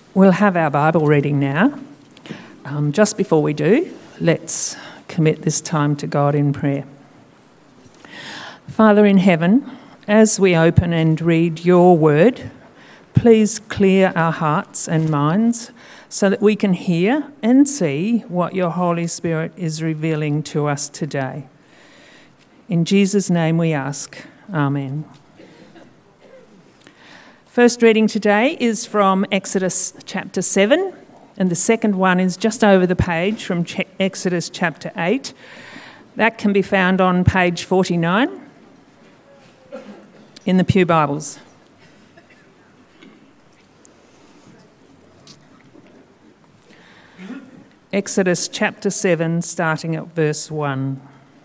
We'll have our Bible reading now. Just before we do, let's commit this time to God in prayer. Father in heaven, as we open and read your word, please clear our hearts and minds so that we can hear and see what your Holy Spirit is revealing to us today. In Jesus' name we ask. Amen. First reading today is from Exodus chapter 7, and the second one is just over the page from Exodus chapter 8. That can be found on page 49 in the Pew Bibles. Exodus chapter 7, starting at verse 1.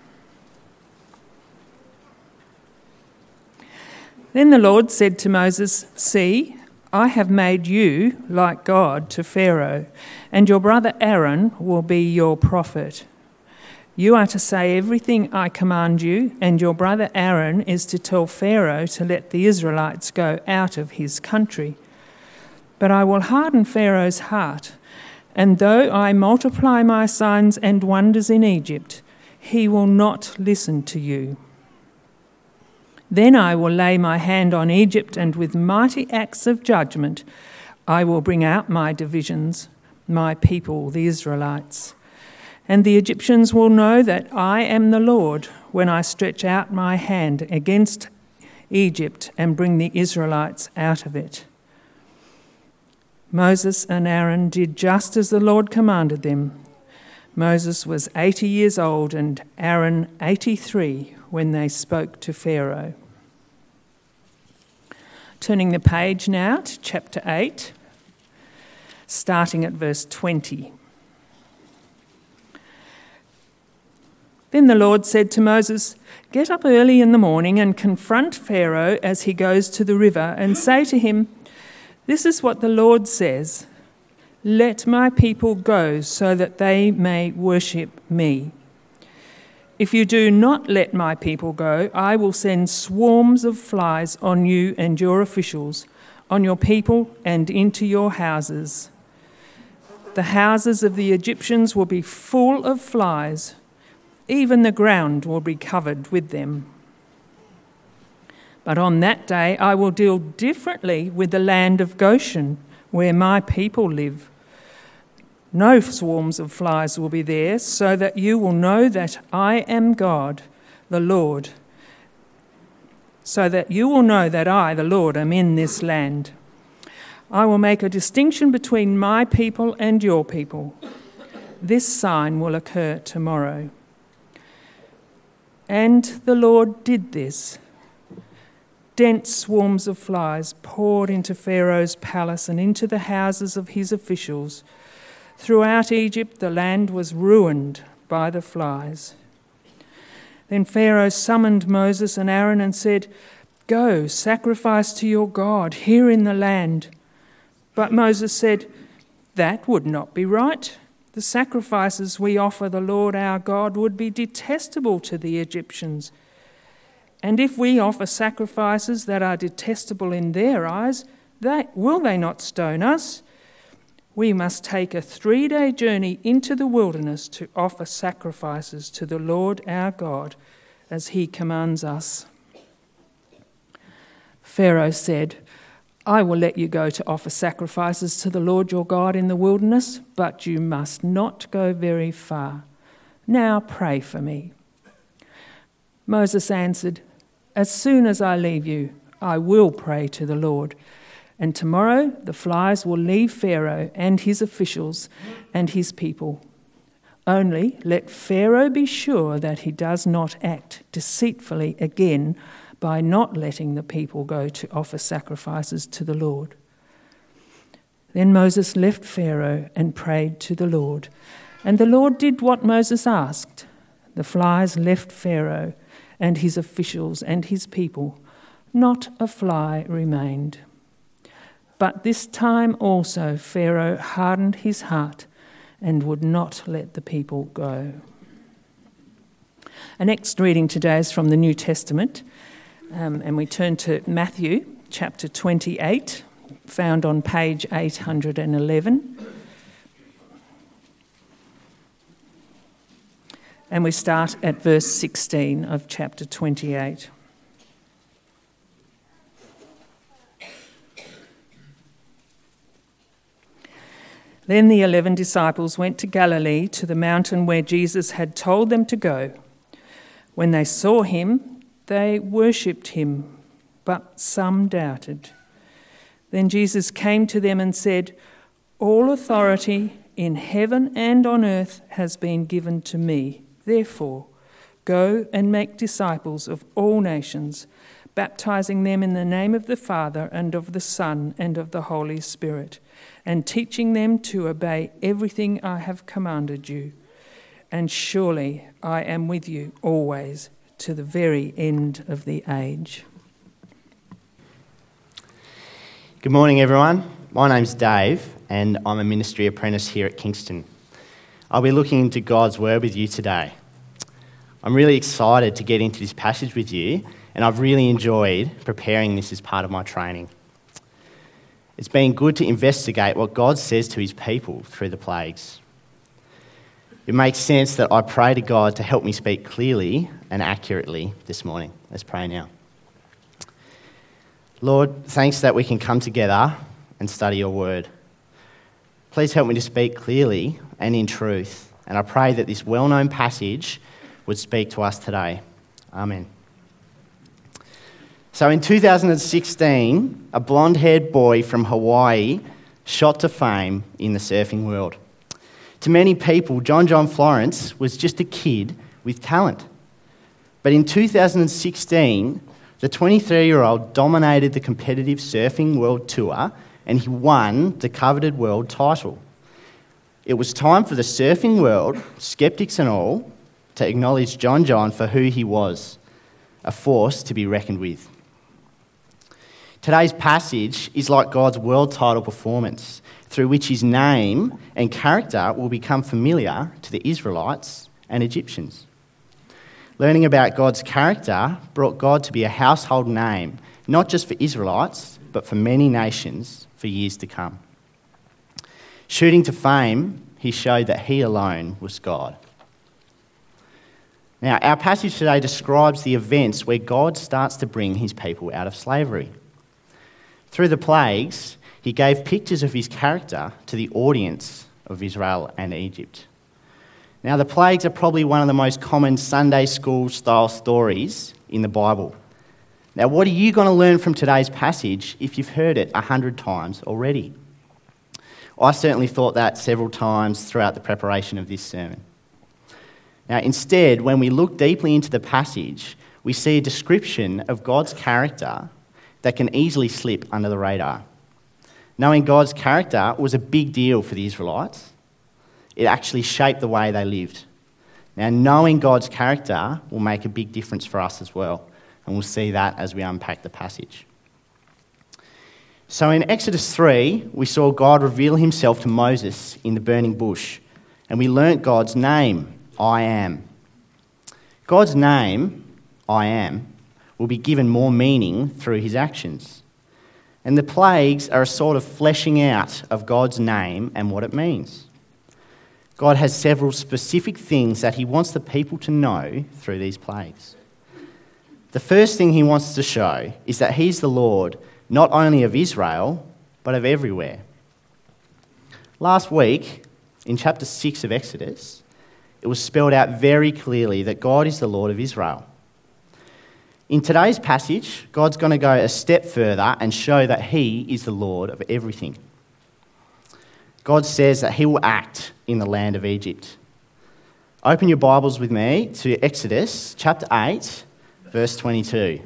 Then the Lord said to Moses, "See, I have made you like God to Pharaoh, and your brother Aaron will be your prophet. You are to say everything I command you, and your brother Aaron is to tell Pharaoh to let the Israelites go out of his country. But I will harden Pharaoh's heart, and though I multiply my signs and wonders in Egypt, he will not listen to you. Then I will lay my hand on Egypt, and with mighty acts of judgment I will bring out my divisions, my people, the Israelites. And the Egyptians will know that I am the Lord when I stretch out my hand against Egypt and bring the Israelites out of it." Moses and Aaron did just as the Lord commanded them. Moses was 80 years old and Aaron 83 when they spoke to Pharaoh. Turning the page now to chapter 8, starting at verse 20. Then the Lord said to Moses, "Get up early in the morning and confront Pharaoh as he goes to the river, and say to him, 'This is what the Lord says, let my people go so that they may worship me. If you do not let my people go, I will send swarms of flies on you and your officials, on your people and into your houses. The houses of the Egyptians will be full of flies. Even the ground will be covered with them. But on that day I will deal differently with the land of Goshen, where my people live. No swarms of flies will be there, so that you will know that I am God, the Lord. So that you will know that I, the Lord, am in this land. I will make a distinction between my people and your people. This sign will occur tomorrow." And the Lord did this. Dense swarms of flies poured into Pharaoh's palace and into the houses of his officials. Throughout Egypt, the land was ruined by the flies. Then Pharaoh summoned Moses and Aaron and said, "Go, sacrifice to your God here in the land." But Moses said, "That would not be right. The sacrifices we offer the Lord our God would be detestable to the Egyptians. And if we offer sacrifices that are detestable in their eyes, will they not stone us? We must take a 3-day journey into the wilderness to offer sacrifices to the Lord our God, as he commands us." Pharaoh said, "I will let you go to offer sacrifices to the Lord your God in the wilderness, but you must not go very far. Now pray for me." Moses answered, "As soon as I leave you, I will pray to the Lord. And tomorrow the flies will leave Pharaoh and his officials and his people. Only let Pharaoh be sure that he does not act deceitfully again by not letting the people go to offer sacrifices to the Lord." Then Moses left Pharaoh and prayed to the Lord. And the Lord did what Moses asked. The flies left Pharaoh and his officials and his people. Not a fly remained. But this time also Pharaoh hardened his heart and would not let the people go. Our next reading today is from the New Testament, and we turn to Matthew chapter 28, found on page 811. And we start at verse 16 of chapter 28. Then the 11 disciples went to Galilee, to the mountain where Jesus had told them to go. When they saw him, they worshipped him, but some doubted. Then Jesus came to them and said, "All authority in heaven and on earth has been given to me. Therefore, go and make disciples of all nations, baptizing them in the name of the Father and of the Son and of the Holy Spirit, and teaching them to obey everything I have commanded you. And surely I am with you always to the very end of the age." Good morning, everyone. My name's Dave, and I'm a ministry apprentice here at Kingston. I'll be looking into God's Word with you today. I'm really excited to get into this passage with you, and I've really enjoyed preparing this as part of my training. It's been good to investigate what God says to his people through the plagues. It makes sense that I pray to God to help me speak clearly and accurately this morning. Let's pray now. Lord, thanks that we can come together and study your word. Please help me to speak clearly and in truth, and I pray that this well-known passage would speak to us today. Amen. So in 2016, a blonde-haired boy from Hawaii shot to fame in the surfing world. To many people, John Florence was just a kid with talent. But in 2016, the 23-year-old dominated the competitive surfing world tour and he won the coveted world title. It was time for the surfing world, skeptics and all, to acknowledge John for who he was, a force to be reckoned with. Today's passage is like God's world title performance, through which his name and character will become familiar to the Israelites and Egyptians. Learning about God's character brought God to be a household name, not just for Israelites, but for many nations for years to come. Shooting to fame, he showed that he alone was God. Now, our passage today describes the events where God starts to bring his people out of slavery. Through the plagues, he gave pictures of his character to the audience of Israel and Egypt. Now, the plagues are probably one of the most common Sunday school style stories in the Bible. Now, what are you going to learn from today's passage if you've heard it 100 times already? I certainly thought that several times throughout the preparation of this sermon. Now, instead, when we look deeply into the passage, we see a description of God's character that can easily slip under the radar. Knowing God's character was a big deal for the Israelites. It actually shaped the way they lived. Now, knowing God's character will make a big difference for us as well, and we'll see that as we unpack the passage. So in Exodus 3, we saw God reveal himself to Moses in the burning bush, and we learnt God's name, I Am. God's name, I Am, will be given more meaning through his actions. And the plagues are a sort of fleshing out of God's name and what it means. God has several specific things that he wants the people to know through these plagues. The first thing he wants to show is that he's the Lord not only of Israel, but of everywhere. Last week, in chapter 6 of Exodus, it was spelled out very clearly that God is the Lord of Israel. In today's passage, God's going to go a step further and show that he is the Lord of everything. God says that he will act in the land of Egypt. Open your Bibles with me to Exodus chapter 8, verse 22.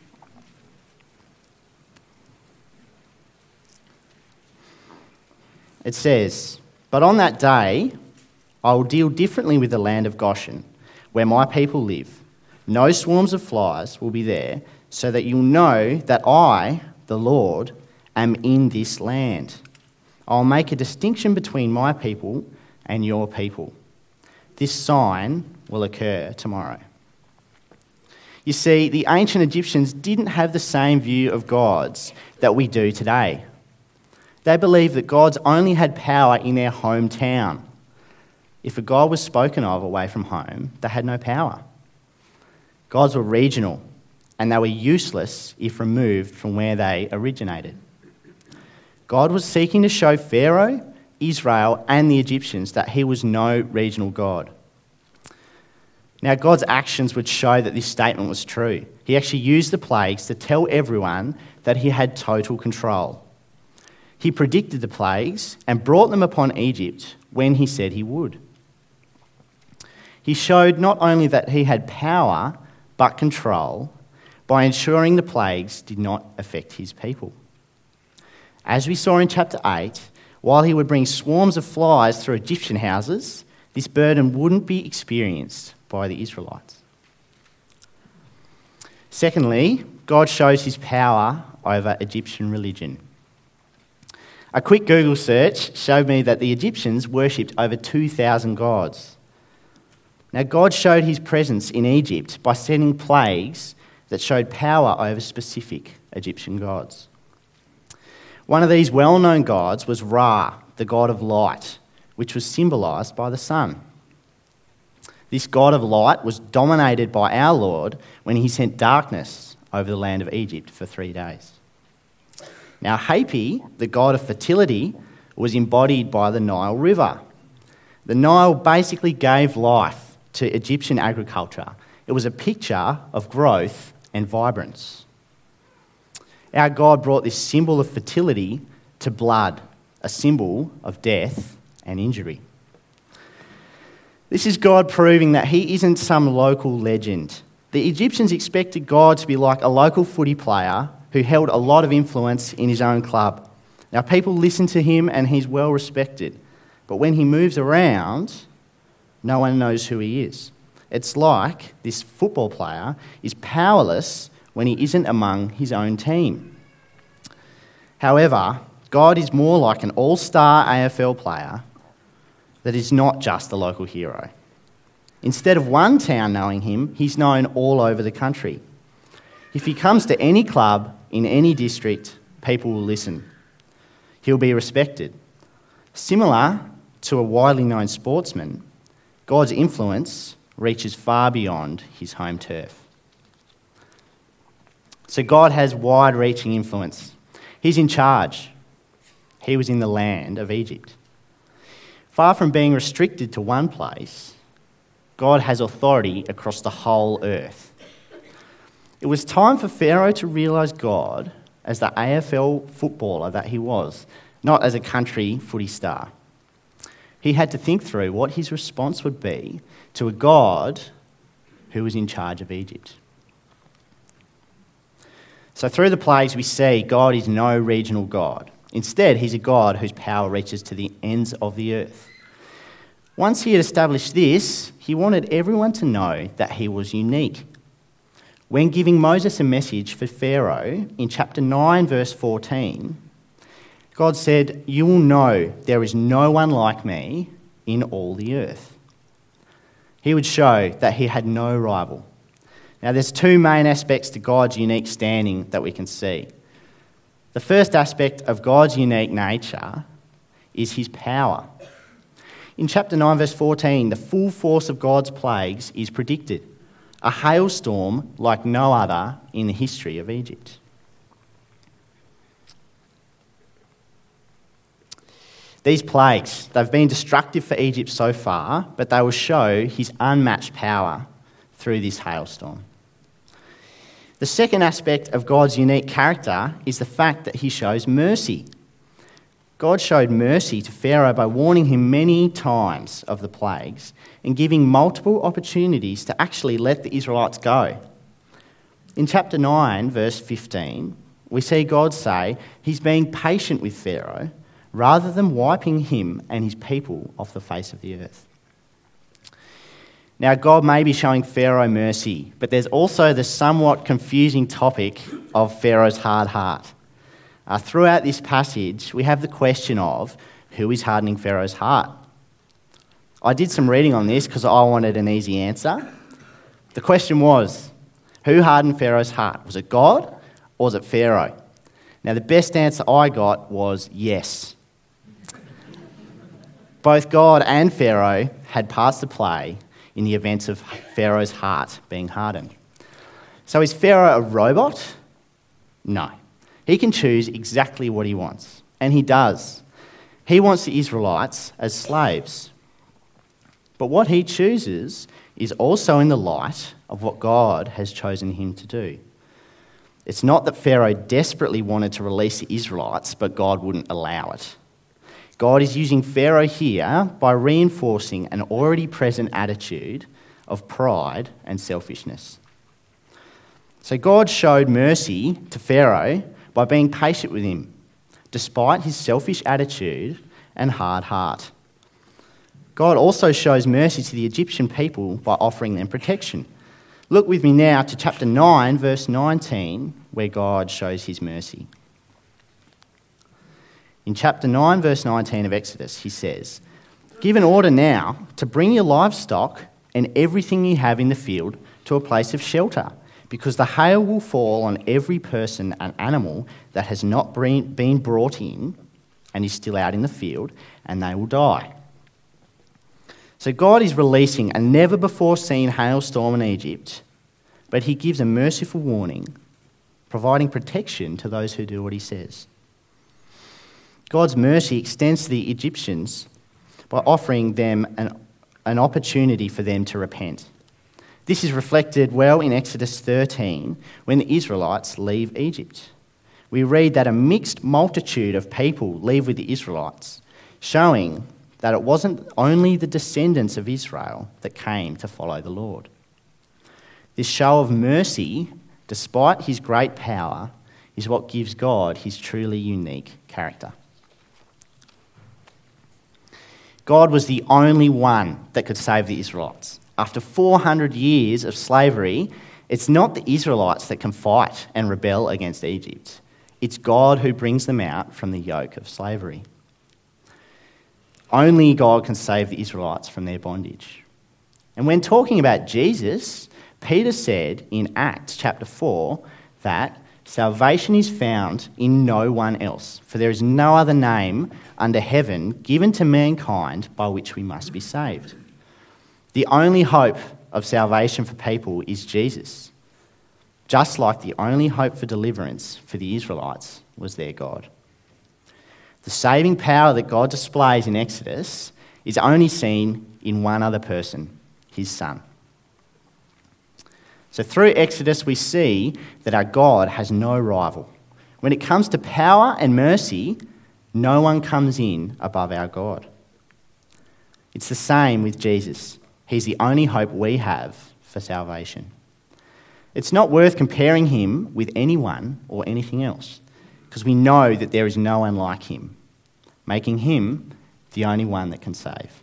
It says, "But on that day, I will deal differently with the land of Goshen, where my people live. No swarms of flies will be there, so that you'll know that I, the Lord, am in this land. I'll make a distinction between my people and your people. This sign will occur tomorrow." You see, the ancient Egyptians didn't have the same view of gods that we do today. They believed that gods only had power in their hometown. If a god was spoken of away from home, they had no power. Gods were regional, and they were useless if removed from where they originated. God was seeking to show Pharaoh, Israel, and the Egyptians that he was no regional god. Now, God's actions would show that this statement was true. He actually used the plagues to tell everyone that he had total control. He predicted the plagues and brought them upon Egypt when he said he would. He showed not only that he had power, but control by ensuring the plagues did not affect his people. As we saw in chapter 8, while he would bring swarms of flies through Egyptian houses, this burden wouldn't be experienced by the Israelites. Secondly, God shows his power over Egyptian religion. A quick Google search showed me that the Egyptians worshipped over 2,000 gods. Now, God showed his presence in Egypt by sending plagues that showed power over specific Egyptian gods. One of these well-known gods was Ra, the god of light, which was symbolised by the sun. This god of light was dominated by our Lord when he sent darkness over the land of Egypt for 3 days. Now, Hapi, the god of fertility, was embodied by the Nile River. The Nile basically gave life to Egyptian agriculture. It was a picture of growth and vibrance. Our God brought this symbol of fertility to blood, a symbol of death and injury. This is God proving that he isn't some local legend. The Egyptians expected God to be like a local footy player who held a lot of influence in his own club. Now, people listen to him and he's well respected. But when he moves around, no one knows who he is. It's like this football player is powerless when he isn't among his own team. However, God is more like an all-star AFL player that is not just a local hero. Instead of one town knowing him, he's known all over the country. If he comes to any club in any district, people will listen. He'll be respected. Similar to a widely known sportsman, God's influence reaches far beyond his home turf. So God has wide-reaching influence. He's in charge. He was in the land of Egypt. Far from being restricted to one place, God has authority across the whole earth. It was time for Pharaoh to realise God as the AFL footballer that he was, not as a country footy star. He had to think through what his response would be to a God who was in charge of Egypt. So through the plagues we see God is no regional God. Instead, he's a God whose power reaches to the ends of the earth. Once he had established this, he wanted everyone to know that he was unique. When giving Moses a message for Pharaoh in chapter 9, verse 14, God said, "You will know there is no one like me in all the earth." He would show that he had no rival. Now, there's two main aspects to God's unique standing that we can see. The first aspect of God's unique nature is his power. In chapter 9, verse 14, the full force of God's plagues is predicted. A hailstorm like no other in the history of Egypt. These plagues, they've been destructive for Egypt so far, but they will show his unmatched power through this hailstorm. The second aspect of God's unique character is the fact that he shows mercy. God showed mercy to Pharaoh by warning him many times of the plagues and giving multiple opportunities to actually let the Israelites go. In chapter 9, verse 15, we see God say he's being patient with Pharaoh rather than wiping him and his people off the face of the earth. Now, God may be showing Pharaoh mercy, but there's also the somewhat confusing topic of Pharaoh's hard heart. Throughout this passage, we have the question of who is hardening Pharaoh's heart. I did some reading on this because I wanted an easy answer. The question was, who hardened Pharaoh's heart? Was it God or was it Pharaoh? Now, the best answer I got was yes. Both God and Pharaoh had parts to play in the events of Pharaoh's heart being hardened. So is Pharaoh a robot? No. He can choose exactly what he wants, and he does. He wants the Israelites as slaves. But what he chooses is also in the light of what God has chosen him to do. It's not that Pharaoh desperately wanted to release the Israelites, but God wouldn't allow it. God is using Pharaoh here by reinforcing an already present attitude of pride and selfishness. So God showed mercy to Pharaoh by being patient with him, despite his selfish attitude and hard heart. God also shows mercy to the Egyptian people by offering them protection. Look with me now to chapter 9, verse 19, where God shows his mercy. In chapter 9, verse 19 of Exodus, he says, "Give an order now to bring your livestock and everything you have in the field to a place of shelter, because the hail will fall on every person and animal that has not been brought in and is still out in the field, and they will die." So God is releasing a never-before-seen hailstorm in Egypt, but he gives a merciful warning, providing protection to those who do what he says. God's mercy extends to the Egyptians by offering them an opportunity for them to repent. This is reflected well in Exodus 13 when the Israelites leave Egypt. We read that a mixed multitude of people leave with the Israelites, showing that it wasn't only the descendants of Israel that came to follow the Lord. This show of mercy, despite his great power, is what gives God his truly unique character. God was the only one that could save the Israelites. After 400 years of slavery, it's not the Israelites that can fight and rebel against Egypt. It's God who brings them out from the yoke of slavery. Only God can save the Israelites from their bondage. And when talking about Jesus, Peter said in Acts chapter 4 that salvation is found in no one else, for there is no other name under heaven given to mankind by which we must be saved. The only hope of salvation for people is Jesus, just like the only hope for deliverance for the Israelites was their God. The saving power that God displays in Exodus is only seen in one other person, his Son. So through Exodus we see that our God has no rival. When it comes to power and mercy, no one comes in above our God. It's the same with Jesus. He's the only hope we have for salvation. It's not worth comparing him with anyone or anything else, because we know that there is no one like him, making him the only one that can save.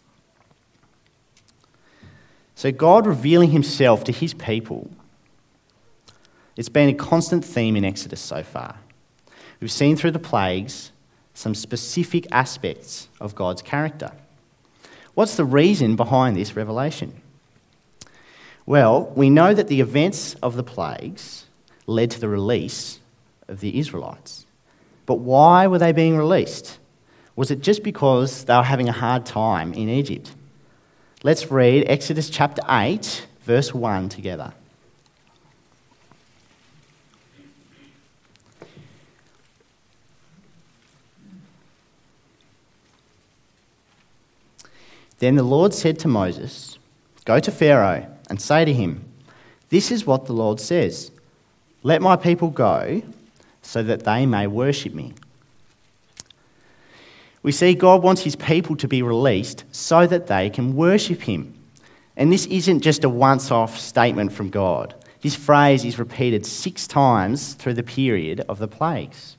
So God revealing himself to his people, it's been a constant theme in Exodus so far. We've seen through the plagues some specific aspects of God's character. What's the reason behind this revelation? Well, we know that the events of the plagues led to the release of the Israelites. But why were they being released? Was it just because they were having a hard time in Egypt? Let's read Exodus chapter 8, verse 1 together. Then the Lord said to Moses, "Go to Pharaoh and say to him, 'This is what the Lord says. Let my people go so that they may worship me.'" We see God wants his people to be released so that they can worship him. And this isn't just a once-off statement from God. This phrase is repeated 6 times through the period of the plagues.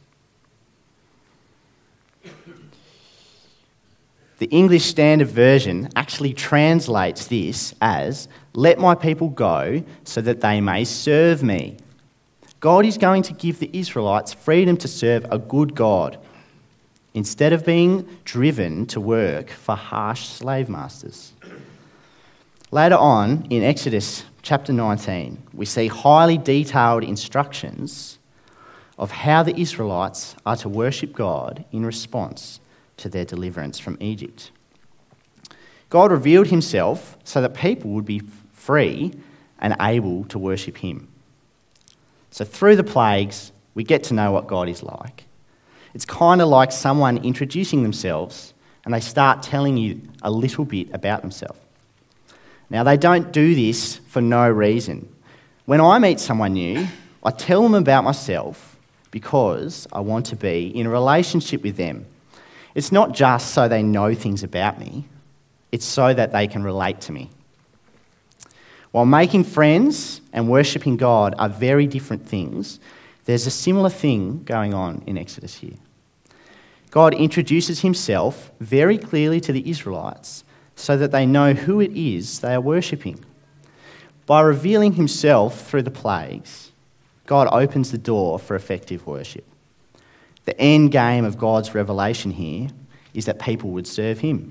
The English Standard Version actually translates this as, "Let my people go so that they may serve me." God is going to give the Israelites freedom to serve a good God, instead of being driven to work for harsh slave masters. Later on, in Exodus chapter 19, we see highly detailed instructions of how the Israelites are to worship God in response to their deliverance from Egypt. God revealed himself so that people would be free and able to worship him. So through the plagues, we get to know what God is like. It's kind of like someone introducing themselves and they start telling you a little bit about themselves. Now, they don't do this for no reason. When I meet someone new, I tell them about myself because I want to be in a relationship with them. It's not just so they know things about me, it's so that they can relate to me. While making friends and worshipping God are very different things, there's a similar thing going on in Exodus here. God introduces himself very clearly to the Israelites so that they know who it is they are worshipping. By revealing himself through the plagues, God opens the door for effective worship. The end game of God's revelation here is that people would serve him.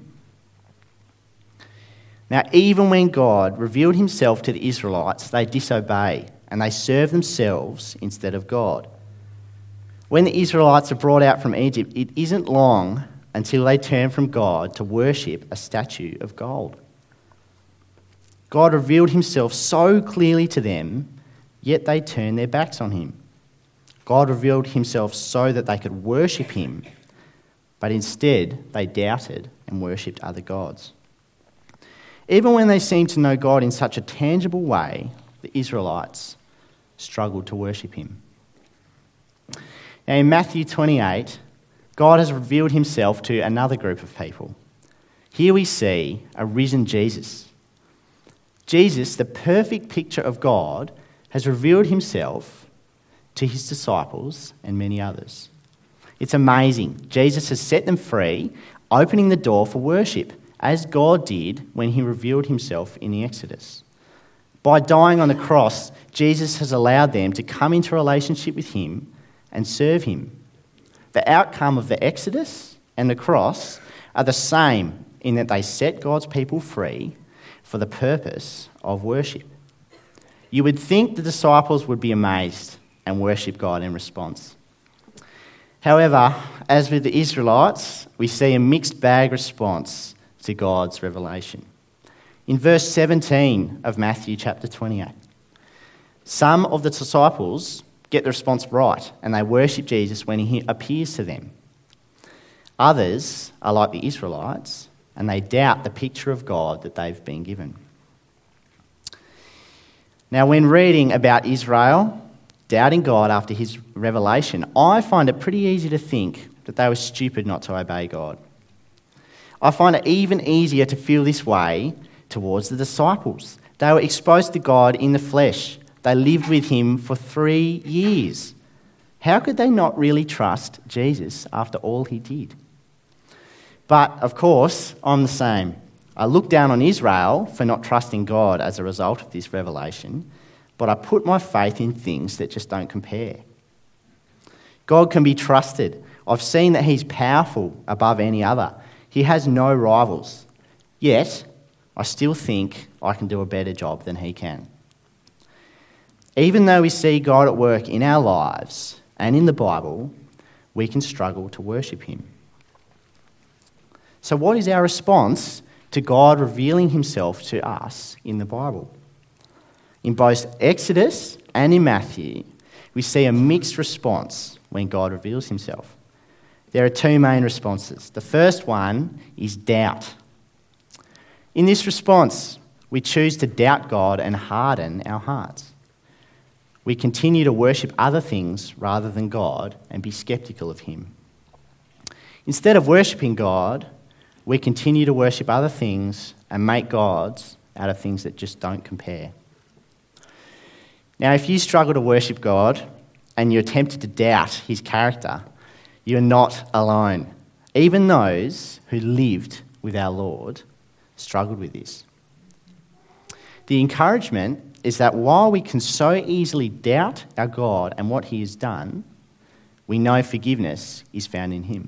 Now, even when God revealed himself to the Israelites, they disobey and they serve themselves instead of God. When the Israelites are brought out from Egypt, it isn't long until they turn from God to worship a statue of gold. God revealed himself so clearly to them, yet they turned their backs on him. God revealed himself so that they could worship him, but instead they doubted and worshipped other gods. Even when they seemed to know God in such a tangible way, the Israelites struggled to worship him. Now in Matthew 28, God has revealed himself to another group of people. Here we see a risen Jesus. Jesus, the perfect picture of God, has revealed himself to his disciples and many others. It's amazing. Jesus has set them free, opening the door for worship, as God did when he revealed himself in the Exodus. By dying on the cross, Jesus has allowed them to come into a relationship with him and serve him. The outcome of the Exodus and the cross are the same in that they set God's people free for the purpose of worship. You would think the disciples would be amazed and worship God in response. However, as with the Israelites, we see a mixed bag response to God's revelation. In verse 17 of Matthew chapter 28, some of the disciples get the response right and they worship Jesus when he appears to them. Others are like the Israelites and they doubt the picture of God that they've been given. Now, when reading about Israel doubting God after his revelation, I find it pretty easy to think that they were stupid not to obey God. I find it even easier to feel this way towards the disciples. They were exposed to God in the flesh. They lived with him for 3 years. How could they not really trust Jesus after all he did? But, of course, I'm the same. I look down on Israel for not trusting God as a result of this revelation, but I put my faith in things that just don't compare. God can be trusted. I've seen that he's powerful above any other. He has no rivals. Yet, I still think I can do a better job than he can. Even though we see God at work in our lives and in the Bible, we can struggle to worship him. So what is our response to God revealing himself to us in the Bible? In both Exodus and in Matthew, we see a mixed response when God reveals himself. There are two main responses. The first one is doubt. In this response, we choose to doubt God and harden our hearts. We continue to worship other things rather than God and be sceptical of him. Instead of worshipping God, we continue to worship other things and make gods out of things that just don't compare. Now, if you struggle to worship God and you're tempted to doubt his character, you're not alone. Even those who lived with our Lord struggled with this. The encouragement is that while we can so easily doubt our God and what he has done, we know forgiveness is found in him.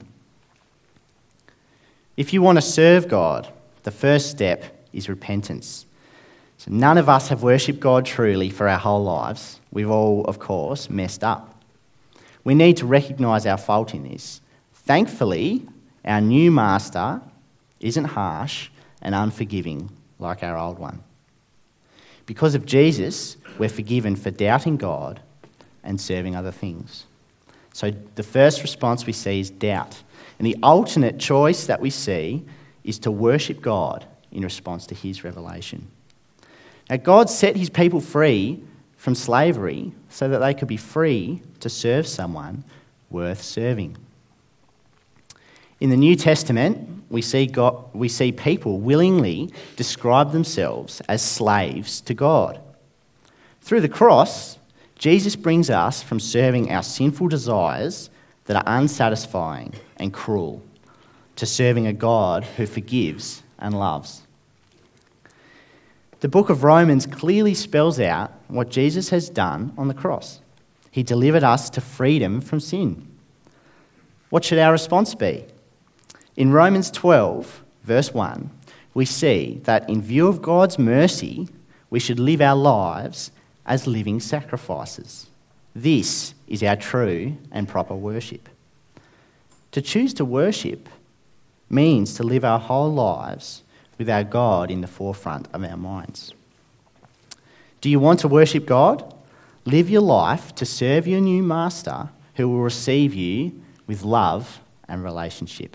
If you want to serve God, the first step is repentance. So none of us have worshipped God truly for our whole lives. We've all, of course, messed up. we need to recognise our fault in this. Thankfully, our new master isn't harsh and unforgiving like our old one. Because of Jesus, we're forgiven for doubting God and serving other things. So the first response we see is doubt. And the alternate choice that we see is to worship God in response to his revelation. Now, God set his people free from slavery so that they could be free to serve someone worth serving. In the New Testament, we see people willingly describe themselves as slaves to God. Through the cross, Jesus brings us from serving our sinful desires that are unsatisfying and cruel to serving a God who forgives and loves. The book of Romans clearly spells out what Jesus has done on the cross. He delivered us to freedom from sin. What should our response be? In Romans 12, verse 1, we see that in view of God's mercy, we should live our lives as living sacrifices. This is our true and proper worship. To choose to worship means to live our whole lives with our God in the forefront of our minds. Do you want to worship God? Live your life to serve your new master who will receive you with love and relationship.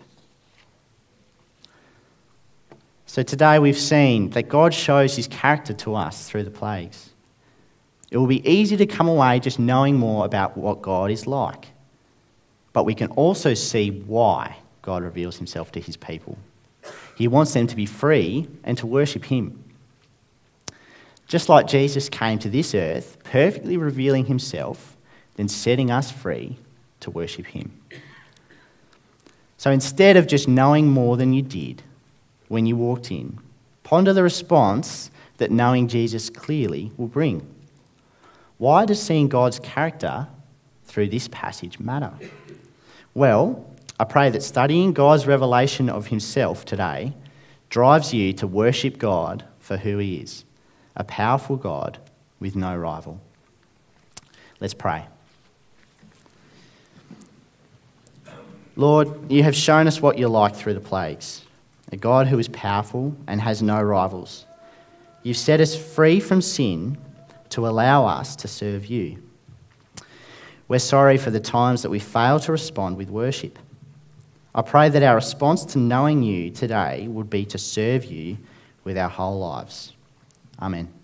So today we've seen that God shows his character to us through the plagues. It will be easy to come away just knowing more about what God is like. But we can also see why God reveals himself to his people. He wants them to be free and to worship him. Just like Jesus came to this earth, perfectly revealing himself, then setting us free to worship him. So instead of just knowing more than you did when you walked in, ponder the response that knowing Jesus clearly will bring. Why does seeing God's character through this passage matter? Well, I pray that studying God's revelation of himself today drives you to worship God for who he is, a powerful God with no rival. Let's pray. Lord, you have shown us what you're like through the plagues, a God who is powerful and has no rivals. You've set us free from sin to allow us to serve you. We're sorry for the times that we fail to respond with worship. I pray that our response to knowing you today would be to serve you with our whole lives. Amen.